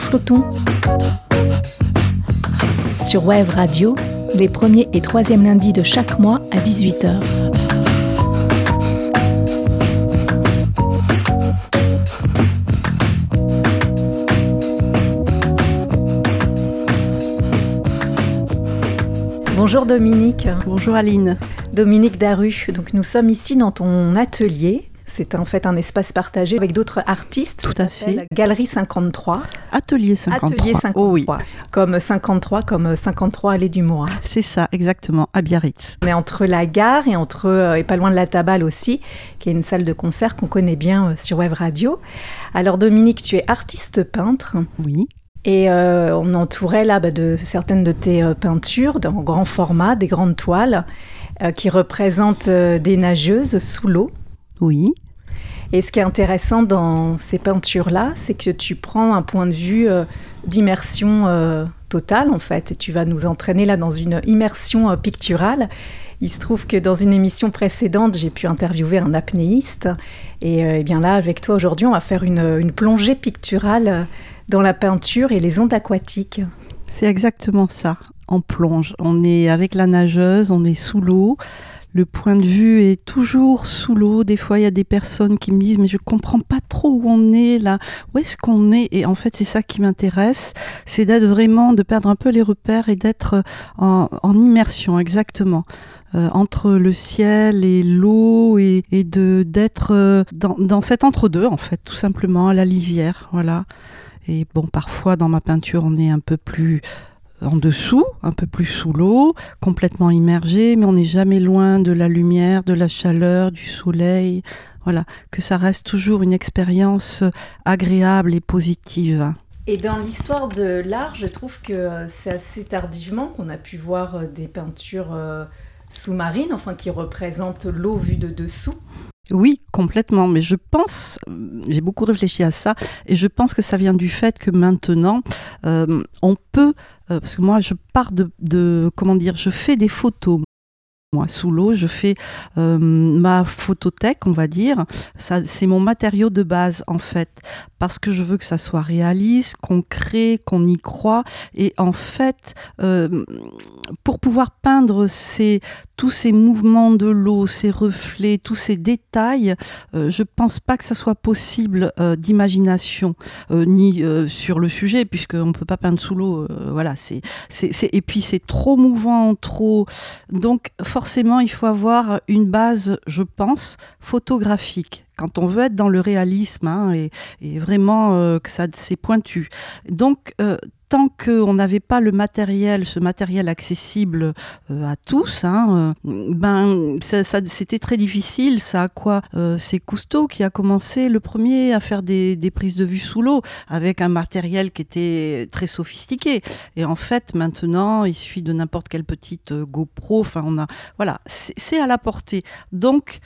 flottons sur Wave Radio, les premiers et troisièmes lundis de chaque mois à 18h. Bonjour Dominique. Bonjour Aline. Dominique Daru, donc nous sommes ici dans ton atelier. C'est en fait un espace partagé avec d'autres artistes. Tout à fait. La Galerie 53. Atelier 53. Atelier 53. Oh oui. Comme 53 allée du Morat. C'est ça, exactement, à Biarritz. On est entre la gare et pas loin de la Taballe aussi, qui est une salle de concert qu'on connaît bien sur Wave Radio. Alors Dominique, tu es artiste peintre. Oui. Et on entourait là de certaines de tes peintures en grand format, des grandes toiles qui représentent des nageuses sous l'eau. Oui. Et ce qui est intéressant dans ces peintures-là, c'est que tu prends un point de vue d'immersion totale, en fait. Et tu vas nous entraîner là dans une immersion picturale. Il se trouve que dans une émission précédente, j'ai pu interviewer un apnéiste. Et bien là, avec toi aujourd'hui, on va faire une plongée picturale dans la peinture et les ondes aquatiques. C'est exactement ça. On plonge. On est avec la nageuse, on est sous l'eau. Le point de vue est toujours sous l'eau. Des fois, il y a des personnes qui me disent « mais je comprends pas trop où on est là. Où est-ce qu'on est ?» Et en fait, c'est ça qui m'intéresse. C'est de perdre un peu les repères et d'être en immersion, exactement. Entre le ciel et l'eau et d'être dans cet entre-deux, en fait, tout simplement, à la lisière. Voilà. Et bon, parfois, dans ma peinture, on est un peu plus en dessous, un peu plus sous l'eau, complètement immergé, mais on n'est jamais loin de la lumière, de la chaleur, du soleil. Voilà, que ça reste toujours une expérience agréable et positive. Et dans l'histoire de l'art, je trouve que c'est assez tardivement qu'on a pu voir des peintures sous-marines, enfin qui représentent l'eau vue de dessous. Oui, complètement, mais je pense, j'ai beaucoup réfléchi à ça, et je pense que ça vient du fait que maintenant, on peut, parce que moi je pars je fais des photos. Moi, sous l'eau, je fais ma photothèque, on va dire. Ça, c'est mon matériau de base, en fait, parce que je veux que ça soit réaliste, concret, qu'on y croit. Et en fait, pour pouvoir peindre tous ces mouvements de l'eau, ces reflets, tous ces détails, je pense pas que ça soit possible d'imagination, ni sur le sujet, puisqu'on peut pas peindre sous l'eau. Voilà, et puis c'est trop mouvant, trop. Donc forcément, il faut avoir une base, je pense, photographique. Quand on veut être dans le réalisme, et vraiment que ça c'est pointu. Donc tant qu'on n'avait pas ce matériel accessible à tous, c'était très difficile. Ça a quoi c'est Cousteau qui a commencé le premier à faire des prises de vue sous l'eau avec un matériel qui était très sophistiqué. Et en fait, maintenant, il suffit de n'importe quelle petite GoPro. C'est à la portée. Donc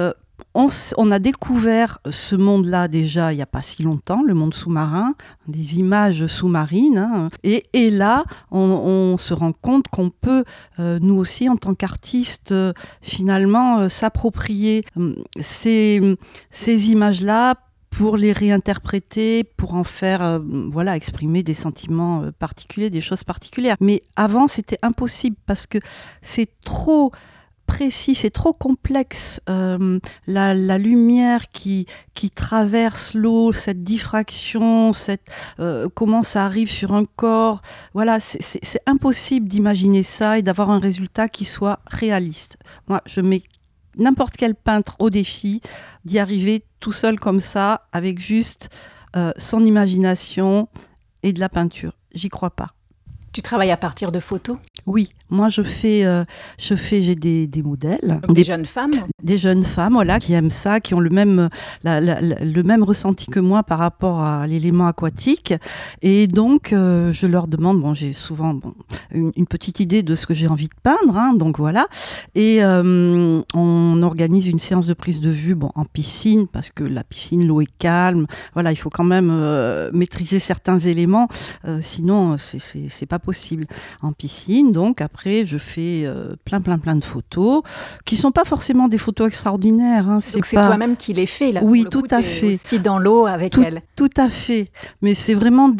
on a découvert ce monde-là déjà il n'y a pas si longtemps, le monde sous-marin, des images sous-marines. Et là, on se rend compte qu'on peut, nous aussi, en tant qu'artistes, finalement, s'approprier ces images-là pour les réinterpréter, pour en faire, exprimer des sentiments particuliers, des choses particulières. Mais avant, c'était impossible parce que c'est trop précis, c'est trop complexe. La lumière qui traverse l'eau, cette diffraction, comment ça arrive sur un corps. Voilà, c'est impossible d'imaginer ça et d'avoir un résultat qui soit réaliste. Moi, je mets n'importe quel peintre au défi d'y arriver tout seul comme ça, avec juste son imagination et de la peinture. J'y crois pas. Tu travailles à partir de photos ? Oui, moi j'ai des modèles. Des jeunes femmes ? Des jeunes femmes, voilà, qui aiment ça, qui ont le même ressenti que moi par rapport à l'élément aquatique. Et donc, je leur demande, j'ai souvent une petite idée de ce que j'ai envie de peindre, donc voilà. Et on organise une séance de prise de vue, en piscine, parce que la piscine, l'eau est calme. Voilà, il faut quand même maîtriser certains éléments, sinon c'est pas possible en piscine. donc après je fais plein de photos qui sont pas forcément des photos extraordinaires. Hein. Donc c'est toi-même qui les fais là. Oui, tout à fait. Aussi dans l'eau avec elle. Tout à fait. Mais c'est vraiment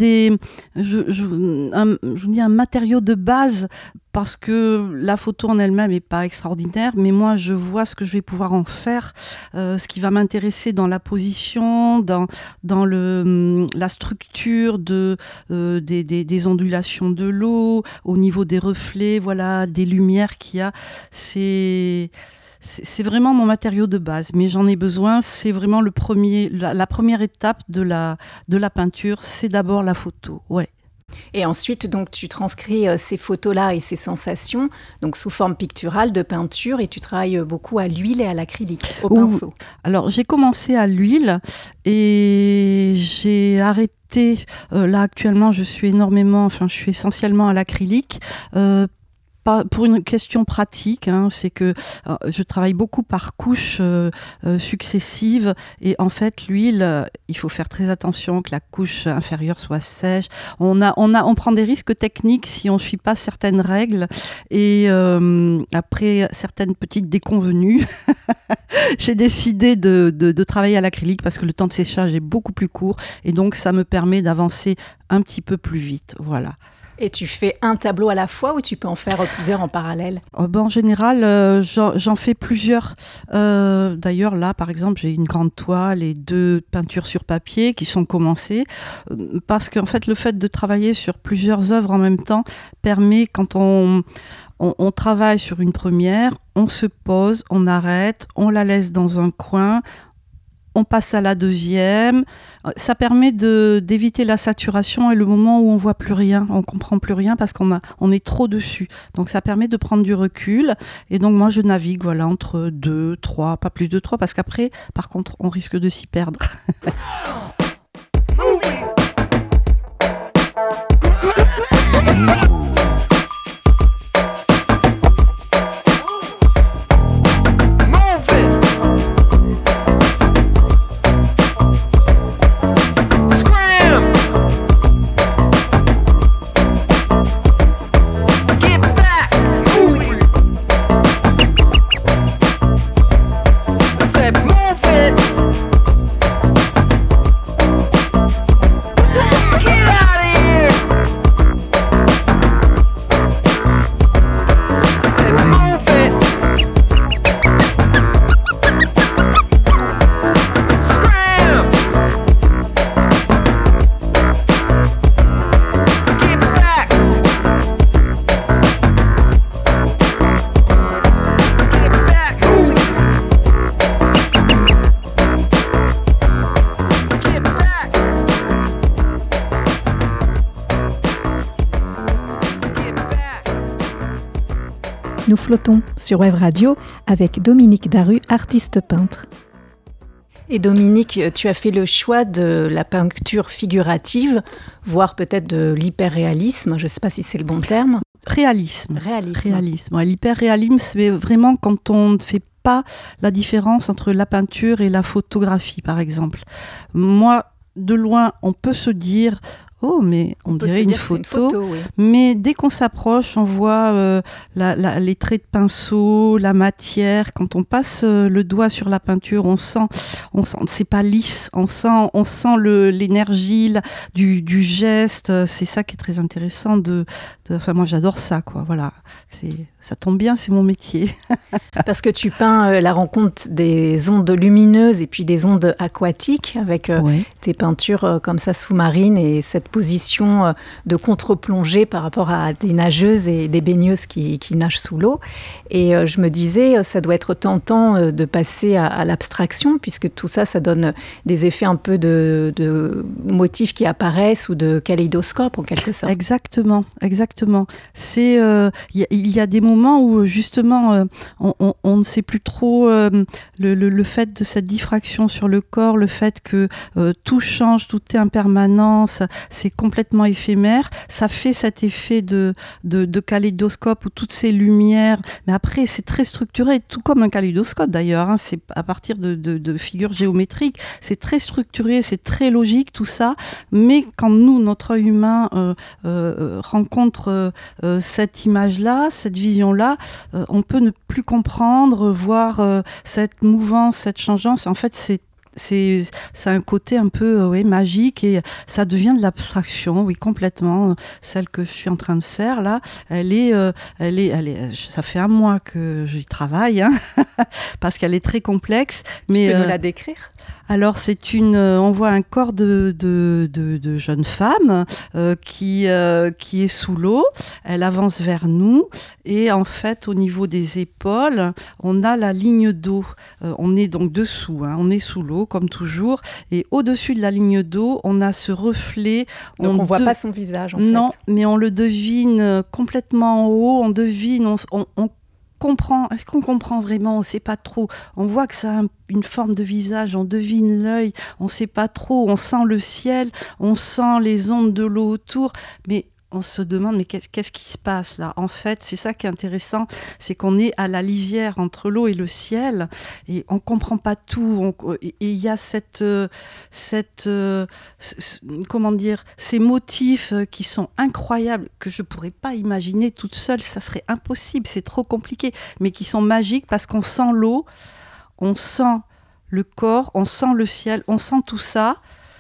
je dis un matériau de base. Parce que la photo en elle-même n'est pas extraordinaire, mais moi je vois ce que je vais pouvoir en faire, ce qui va m'intéresser dans la position, dans la structure des ondulations de l'eau, au niveau des reflets, voilà, des lumières qu'il y a. C'est vraiment mon matériau de base, mais j'en ai besoin. C'est vraiment la première étape de la peinture, c'est d'abord la photo. Ouais. Et ensuite, donc, tu transcris ces photos-là et ces sensations donc, sous forme picturale de peinture et tu travailles beaucoup à l'huile et à l'acrylique, au pinceau. Alors, j'ai commencé à l'huile et j'ai arrêté. Là, actuellement, je suis essentiellement à l'acrylique. Pour une question pratique, hein, c'est que je travaille beaucoup par couches successives et en fait l'huile, il faut faire très attention que la couche inférieure soit sèche. On prend des risques techniques si on ne suit pas certaines règles et après certaines petites déconvenues, j'ai décidé de travailler à l'acrylique parce que le temps de séchage est beaucoup plus court et donc ça me permet d'avancer un petit peu plus vite. Voilà. Et tu fais un tableau à la fois ou tu peux en faire plusieurs en parallèle ? En général, j'en fais plusieurs. D'ailleurs, là, par exemple, j'ai une grande toile et 2 peintures sur papier qui sont commencées. Parce qu'en fait, le fait de travailler sur plusieurs œuvres en même temps permet, quand on travaille sur une première, on se pose, on arrête, on la laisse dans un coin, on passe à la deuxième. Ça permet d'éviter la saturation et le moment où on voit plus rien, on comprend plus rien parce on est trop dessus. Donc ça permet de prendre du recul. Et donc moi je navigue entre 2, 3, pas plus de 3 parce qu'après, par contre, on risque de s'y perdre. Nous flottons sur Web Radio avec Dominique Daru, artiste peintre. Et Dominique, tu as fait le choix de la peinture figurative, voire peut-être de l'hyperréalisme, je ne sais pas si c'est le bon terme. Réalisme. Ouais, l'hyperréalisme, c'est vraiment quand on ne fait pas la différence entre la peinture et la photographie, par exemple. Moi, de loin, on peut se dire... Oh, mais on dirait une photo. Oui. Mais dès qu'on s'approche, on voit les traits de pinceau, la matière. Quand on passe le doigt sur la peinture, on sent, c'est pas lisse. On sent l'énergie du geste. C'est ça qui est très intéressant. Enfin, moi, j'adore ça, quoi. Voilà. Ça tombe bien, c'est mon métier. Parce que tu peins la rencontre des ondes lumineuses et puis des ondes aquatiques avec tes peintures comme ça sous-marines et cette position de contre-plongée par rapport à des nageuses et des baigneuses qui nagent sous l'eau. Et je me disais, ça doit être tentant de passer à l'abstraction puisque tout ça, ça donne des effets un peu de motifs qui apparaissent ou de kaléidoscope en quelque sorte. Exactement. Il y a des moments où justement on ne sait plus trop le fait de cette diffraction sur le corps, le fait que tout change, tout est impermanent, c'est complètement éphémère. Ça fait cet effet de kaléidoscope où toutes ces lumières, mais après c'est très structuré, tout comme un kaléidoscope d'ailleurs, hein, c'est à partir de figures géométriques, c'est très structuré, c'est très logique tout ça, mais quand nous, notre œil humain rencontre cette image-là, cette vision-là, on peut ne plus comprendre, voir cette mouvance, cette changeance. En fait, c'est un côté un peu magique et ça devient de l'abstraction, oui, complètement. Celle que je suis en train de faire là, elle est, ça fait un mois que j'y travaille, hein, parce qu'elle est très complexe. Mais tu peux nous la décrire? Alors on voit un corps de jeune femme qui est sous l'eau. Elle avance vers nous et en fait au niveau des épaules, on a la ligne d'eau. On est donc dessous, hein, on est sous l'eau comme toujours et au-dessus de la ligne d'eau, on a ce reflet. Donc on voit pas son visage en fait. Non, mais on le devine complètement en haut. On devine, on comprend. Est-ce qu'on comprend vraiment? On ne sait pas trop. On voit que ça a une forme de visage, on devine l'œil, on ne sait pas trop. On sent le ciel, on sent les ondes de l'eau autour, mais on se demande, mais qu'est-ce qui se passe là? En fait, c'est ça qui est intéressant, c'est qu'on est à la lisière entre l'eau et le ciel, et on comprend pas tout. Et il y a comment dire, ces motifs qui sont incroyables, que je pourrais pas imaginer toute seule, ça serait impossible, c'est trop compliqué, mais qui sont magiques parce qu'on sent l'eau, on sent le corps, on sent le ciel, on sent tout ça.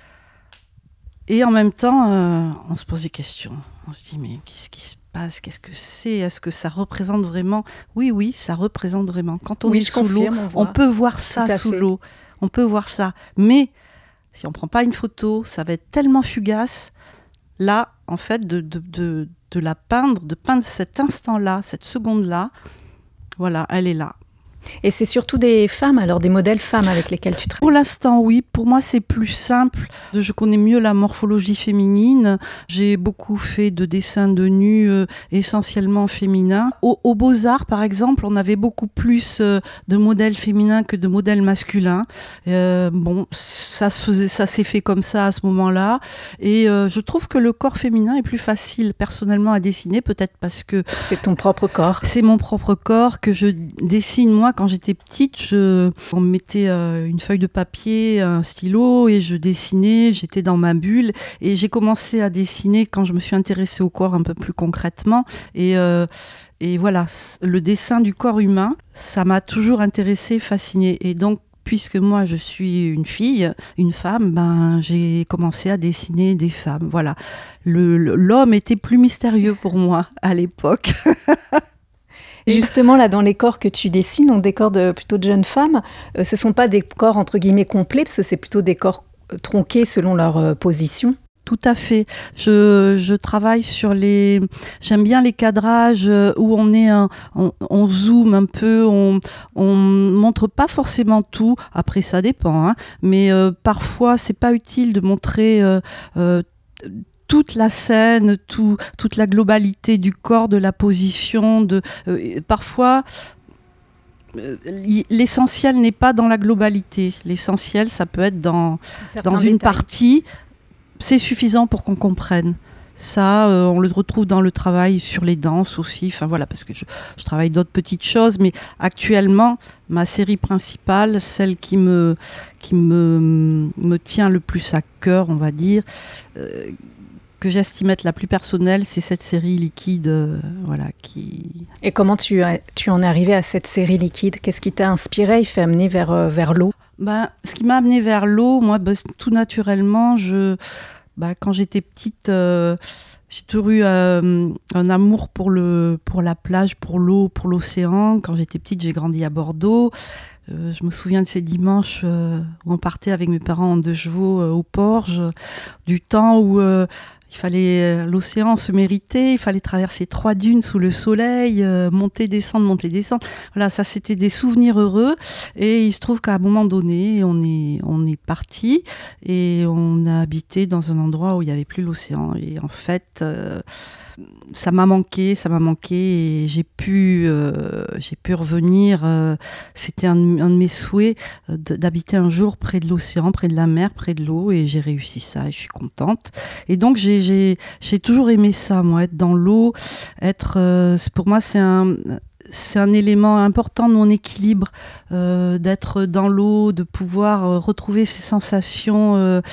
Et en même temps, on se pose des questions. On se dit, mais qu'est-ce qui se passe? Qu'est-ce que c'est? Est-ce que ça représente vraiment? Oui, ça représente vraiment. Quand on est sous l'eau, on peut voir ça sous l'eau. On peut voir ça. Mais si on ne prend pas une photo, ça va être tellement fugace. Là, en fait, de la peindre, de peindre cet instant-là, cette seconde-là, voilà, elle est là. Et c'est surtout des femmes, alors des modèles femmes avec lesquels tu travailles? Pour l'instant, oui. Pour moi, c'est plus simple. Je connais mieux la morphologie féminine. J'ai beaucoup fait de dessins de nus essentiellement féminins. Aux Beaux-Arts, par exemple, on avait beaucoup plus de modèles féminins que de modèles masculins. Bon, ça s'est fait comme ça à ce moment-là. Et je trouve que le corps féminin est plus facile personnellement à dessiner, peut-être parce que... C'est ton propre corps. C'est mon propre corps que je dessine, moi. Quand j'étais petite, on me mettait une feuille de papier, un stylo et je dessinais, j'étais dans ma bulle et j'ai commencé à dessiner quand je me suis intéressée au corps un peu plus concrètement et voilà, le dessin du corps humain, ça m'a toujours intéressée, fascinée et donc puisque moi je suis une fille, une femme, ben j'ai commencé à dessiner des femmes. Voilà, l'homme était plus mystérieux pour moi à l'époque. Justement, là, dans les corps que tu dessines, donc des corps plutôt de jeunes femmes, ce ne sont pas des corps entre guillemets complets, parce que c'est plutôt des corps tronqués selon leur position. Tout à fait. Je travaille sur j'aime bien les cadrages où on zoome un peu, on montre pas forcément tout. Après, ça dépend, hein, mais parfois, c'est pas utile de montrer toute la scène, toute la globalité du corps, de la position. Parfois, l'essentiel n'est pas dans la globalité. L'essentiel, ça peut être dans une partie. C'est suffisant pour qu'on comprenne. Ça, on le retrouve dans le travail sur les danses aussi. Enfin voilà, parce que je travaille d'autres petites choses, mais actuellement, ma série principale, celle qui me tient le plus à cœur, on va dire, que j'estime être la plus personnelle, c'est cette série Liquide, voilà, qui... Et comment tu en es arrivée à cette série Liquide? Qu'est-ce qui t'a inspiré et fait amener vers l'eau? Ce qui m'a amené vers l'eau, moi, tout naturellement, quand j'étais petite, j'ai toujours eu un amour pour la plage, pour l'eau, pour l'océan. Quand j'étais petite, j'ai grandi à Bordeaux. Je me souviens de ces dimanches où on partait avec mes parents en 2 chevaux au Porge, du temps où l'océan se méritait, il fallait traverser 3 dunes sous le soleil, monter, descendre. Voilà, ça c'était des souvenirs heureux. Et il se trouve qu'à un moment donné, on est parti et on a habité dans un endroit où il n'y avait plus l'océan. Et en fait, ça m'a manqué et j'ai pu revenir. C'était un de mes souhaits d'habiter un jour près de l'océan, près de la mer, près de l'eau, et j'ai réussi ça et je suis contente. Et donc j'ai toujours aimé ça, moi, être dans l'eau, pour moi c'est un élément important de mon équilibre, d'être dans l'eau, de pouvoir retrouver ces sensations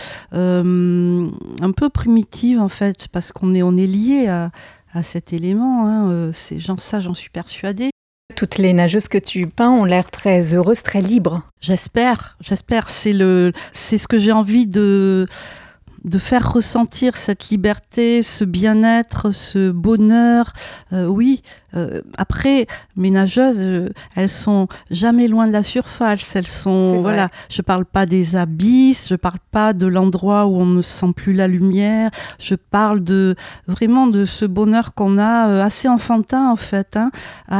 un peu primitives en fait, parce qu'on est lié à cet élément. Hein. Ça, j'en suis persuadée. Toutes les nageuses que tu peins ont l'air très heureuses, très libres. J'espère. C'est ce que j'ai envie de faire ressentir, cette liberté, ce bien-être, ce bonheur. Oui, après, mes nageuses, elles sont jamais loin de la surface. Elles sont, voilà, je parle pas des abysses, je parle pas de l'endroit où on ne sent plus la lumière. Je parle vraiment de ce bonheur qu'on a, assez enfantin en fait, hein,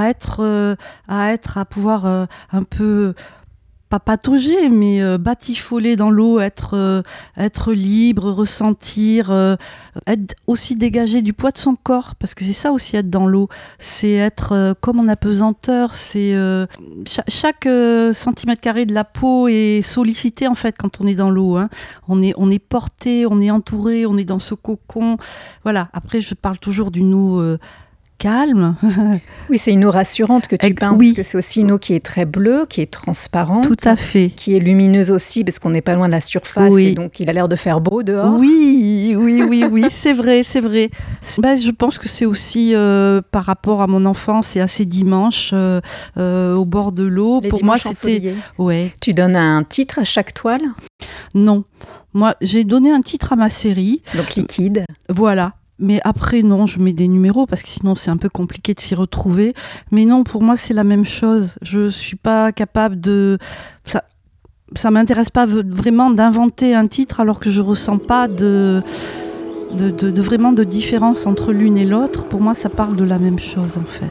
à pouvoir un peu pas patauger, mais batifoler dans l'eau, être libre, ressentir, être aussi dégagé du poids de son corps, parce que c'est ça aussi être dans l'eau, c'est être comme en apesanteur, c'est chaque centimètre carré de la peau est sollicité en fait quand on est dans l'eau, hein. On est porté, on est entouré, on est dans ce cocon, voilà. Après je parle toujours d'une eau calme. Oui, c'est une eau rassurante que tu peins, oui. Parce que c'est aussi une eau qui est très bleue, qui est transparente. Tout à fait. Qui est lumineuse aussi, parce qu'on n'est pas loin de la surface, oui. Et donc il a l'air de faire beau dehors. Oui, c'est vrai. Je pense que c'est aussi par rapport à mon enfance et à ces dimanches au bord de l'eau. Les pour moi, c'était... Ouais. Tu donnes un titre à chaque toile ? Non. Moi, j'ai donné un titre à ma série. Donc liquide. Voilà. Mais après, non, je mets des numéros parce que sinon c'est un peu compliqué de s'y retrouver. Mais non, pour moi, c'est la même chose. Je suis pas capable de... Ça m'intéresse pas vraiment d'inventer un titre alors que je ressens pas vraiment de différence entre l'une et l'autre. Pour moi, ça parle de la même chose, en fait.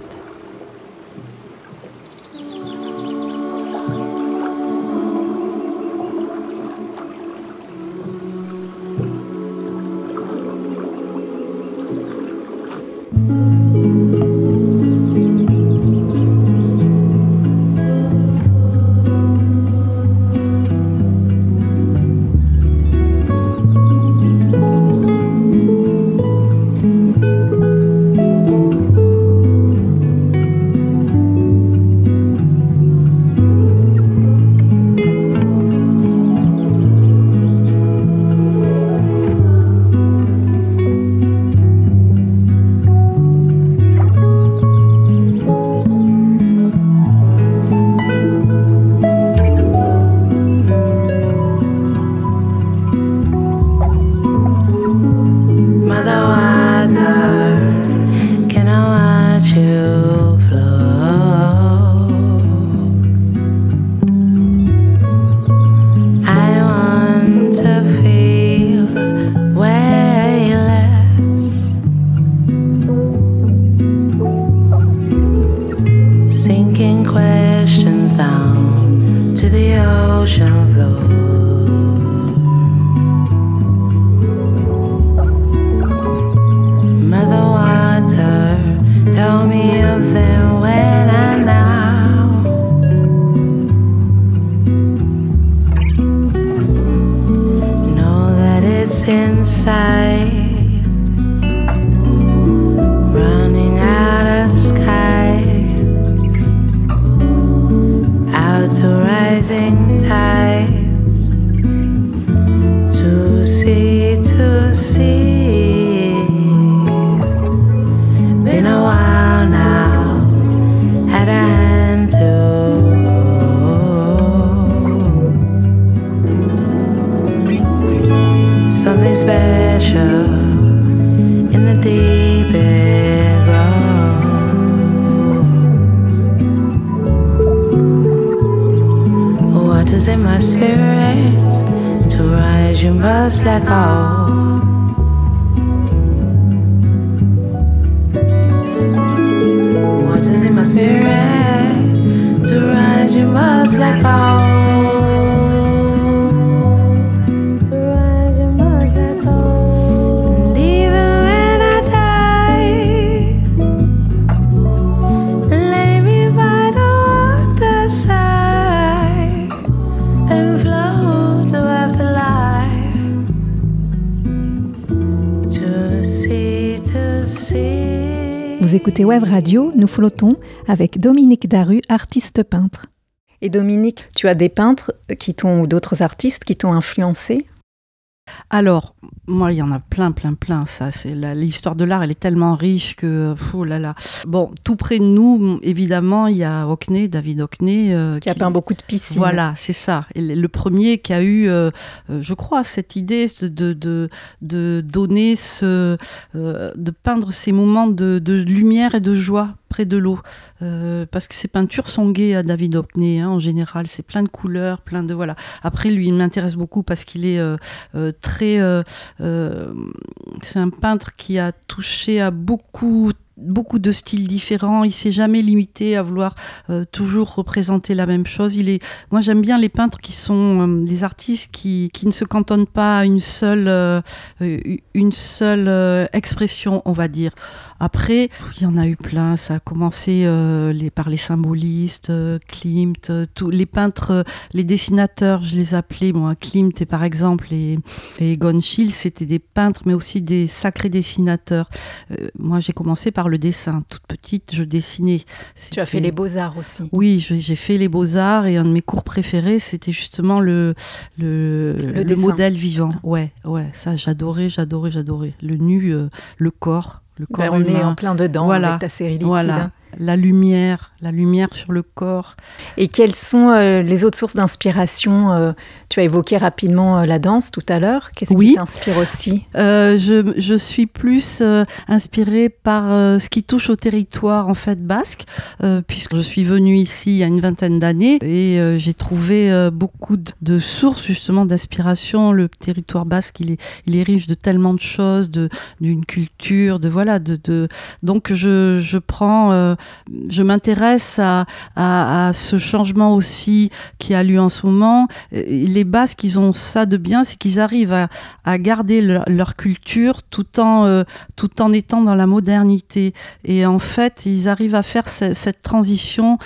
Vous écoutez Web Radio, nous flottons avec Dominique Daru, artiste peintre. Et Dominique, tu as des peintres ou d'autres artistes qui t'ont influencé ? Alors, moi, il y en a plein. Ça, l'histoire de l'art, elle est tellement riche que, Bon, tout près de nous, évidemment, il y a David Hockney. Qui a peint beaucoup de piscines. Voilà, c'est ça. Et le premier qui a eu, je crois, cette idée de donner de peindre ces moments de lumière et de joie près de l'eau. Parce que ces peintures sont gaies à David Hockney, en général. C'est plein de couleurs, plein de... Voilà. Après, lui, il m'intéresse beaucoup parce qu'il est très... c'est un peintre qui a touché à beaucoup de styles différents. Il s'est jamais limité à vouloir toujours représenter la même chose. Moi, j'aime bien les peintres qui sont des artistes qui ne se cantonnent pas à une seule expression, on va dire. Après, il y en a eu plein. Ça a commencé par les symbolistes, Klimt, tous les peintres, les dessinateurs, je les appelais, moi, Klimt et par exemple et Egon Schiele, c'était des peintres, mais aussi des sacrés dessinateurs. Moi, j'ai commencé par le dessin. Toute petite, je dessinais. Tu as fait les beaux-arts aussi. Oui, j'ai fait les beaux-arts et un de mes cours préférés, c'était justement le modèle vivant. Ouais, ça, j'adorais. Le nu, le corps. Le corps on humain. est en plein dedans avec ta série liquide. Voilà. La lumière sur le corps. Et quelles sont les autres sources d'inspiration ? Tu as évoqué rapidement la danse tout à l'heure. Qu'est-ce qui t'inspire aussi ? Je suis plus inspirée par ce qui touche au territoire en fait basque, puisque je suis venue ici il y a une vingtaine d'années et j'ai trouvé beaucoup de sources justement d'inspiration. Le territoire basque, il est riche de tellement de choses, d'une culture, donc je prends... je m'intéresse à ce changement aussi qui a lieu en ce moment. Les Basques, ils ont ça de bien, c'est qu'ils arrivent à garder leur culture tout en étant dans la modernité. Et en fait, ils arrivent à faire cette transition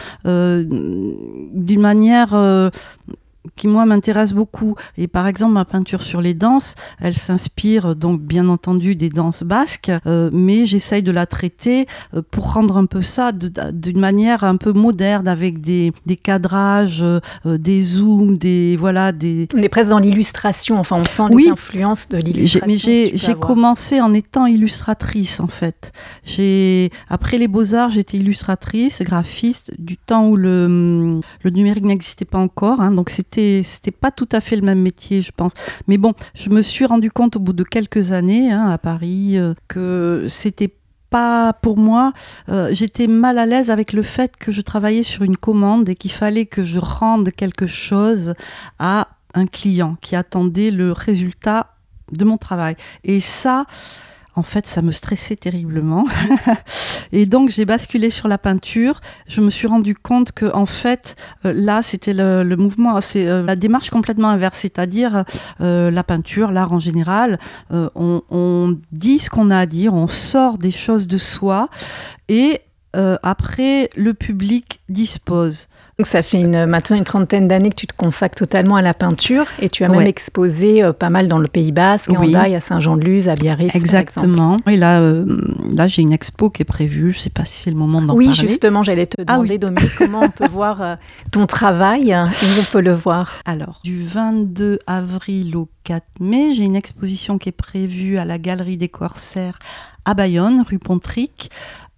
d'une manière... qui moi m'intéresse beaucoup. Et par exemple, ma peinture sur les danses, elle s'inspire donc bien entendu des danses basques, mais j'essaye de la traiter pour rendre un peu ça d'une manière un peu moderne, avec des cadrages, des zooms, On est presque dans l'illustration, enfin on sent les influences de l'illustration. Mais j'ai commencé en étant illustratrice en fait. Après les Beaux-Arts, j'étais illustratrice, graphiste, du temps où le numérique n'existait pas encore, donc c'était pas tout à fait le même métier, je pense. Mais bon, je me suis rendu compte au bout de quelques années à Paris que c'était pas pour moi. J'étais mal à l'aise avec le fait que je travaillais sur une commande et qu'il fallait que je rende quelque chose à un client qui attendait le résultat de mon travail. Et ça... En fait, ça me stressait terriblement. Et donc, j'ai basculé sur la peinture. Je me suis rendu compte que, en fait, là, c'était le mouvement, c'est la démarche complètement inverse. C'est-à-dire, la peinture, l'art en général, on dit ce qu'on a à dire, on sort des choses de soi et après, le public dispose. Donc ça fait maintenant une trentaine d'années que tu te consacres totalement à la peinture et tu as même exposé pas mal dans le Pays Basque, à Hendaye, à Saint-Jean-de-Luz, à Biarritz. Exactement. Et là, j'ai une expo qui est prévue. Je ne sais pas si c'est le moment d'en parler. Oui, justement, j'allais te demander, Dominique, comment on peut voir ton travail et où on peut le voir. Alors, du 22 avril au 4 mai, j'ai une exposition qui est prévue à la Galerie des Corsaires à Bayonne, rue Pontric.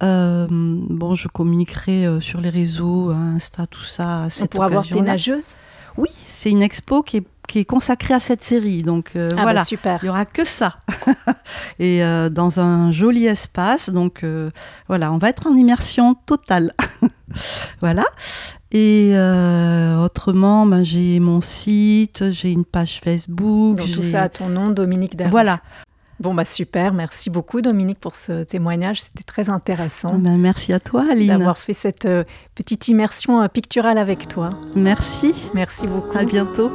Je communiquerai sur les réseaux, Insta, tout ça. On pourra voir tes nageuses ? Oui, c'est une expo qui est consacrée à cette série. Donc voilà, super. Il n'y aura que ça. Et dans un joli espace. Donc voilà, on va être en immersion totale. Voilà. Et autrement, j'ai mon site, j'ai une page Facebook. Donc tout ça à ton nom, Dominique Daru. Voilà. Bon, super. Merci beaucoup, Dominique, pour ce témoignage. C'était très intéressant. Merci à toi, Aline. D'avoir fait cette petite immersion picturale avec toi. Merci. Merci beaucoup. À bientôt.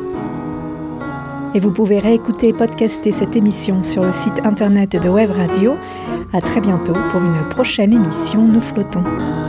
Et vous pouvez réécouter et podcaster cette émission sur le site internet de Web Radio. À très bientôt pour une prochaine émission Nous flottons.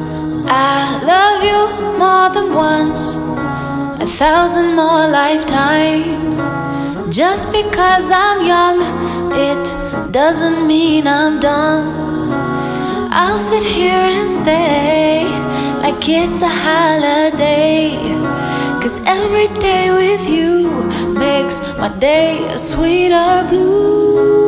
I love you more than once, 1,000 more lifetimes. Just because I'm young, it doesn't mean I'm done. I'll sit here and stay like it's a holiday. 'Cause every day with you makes my day a sweeter blue.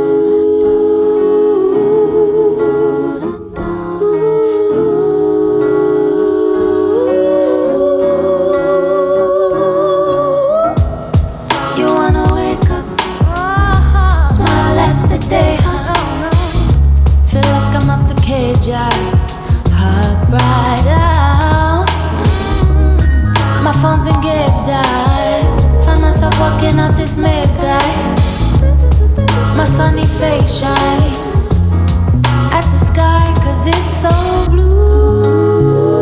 You wanna wake up, smile at the day, feel like I'm out the cage, heart bright out. My phone's engaged, I find myself walking out this maze, guy. My sunny face shines at the sky 'cause it's so blue.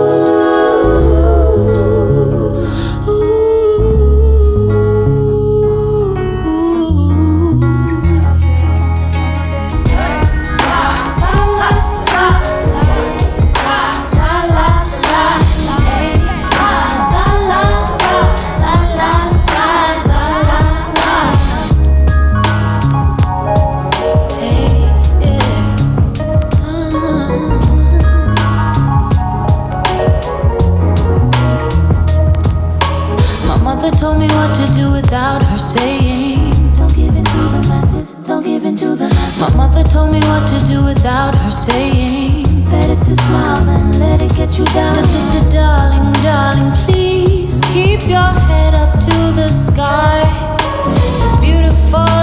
Told me what to do without her saying. Don't give in to the masses, don't give in to the masses. My mother told me what to do without her saying. Better to smile than let it get you down. Darling, darling, please keep your head up to the sky. It's beautiful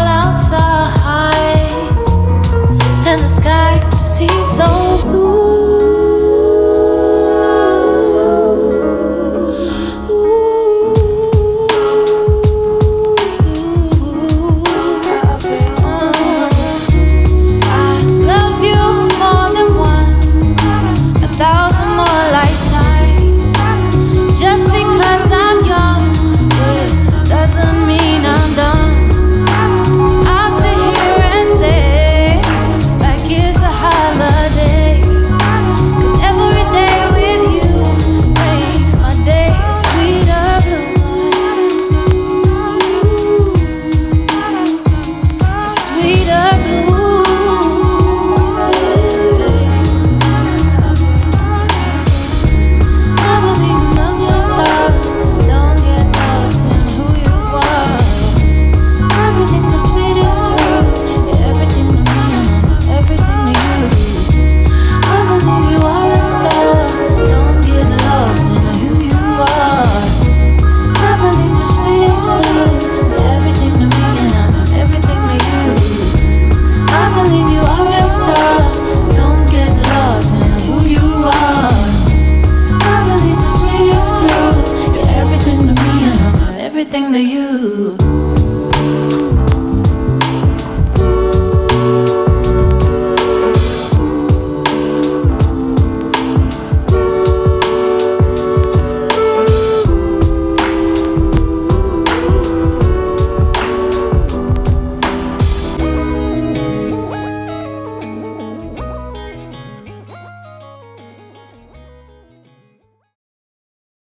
outside, and the sky seems so blue. Everything to you.